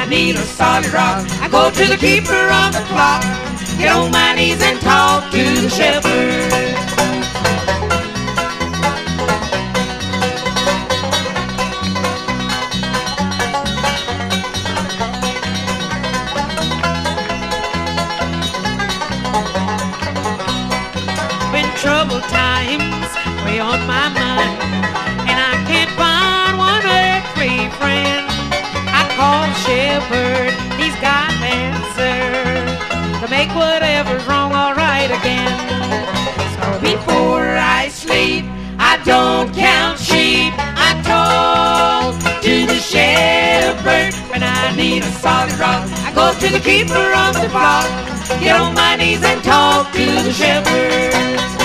need a solid rock, I go to the keeper of the flock, get on my knees and talk to the shepherd. When troubled times weigh on my mind and I can't find one earthly friend, I call the shepherd, he's got an answer to make whatever's wrong all right again. So before I sleep, I don't count sheep, I talk to the shepherd. When I need a solid rock, I go to the keeper of the flock, get on my knees and talk to the shepherd.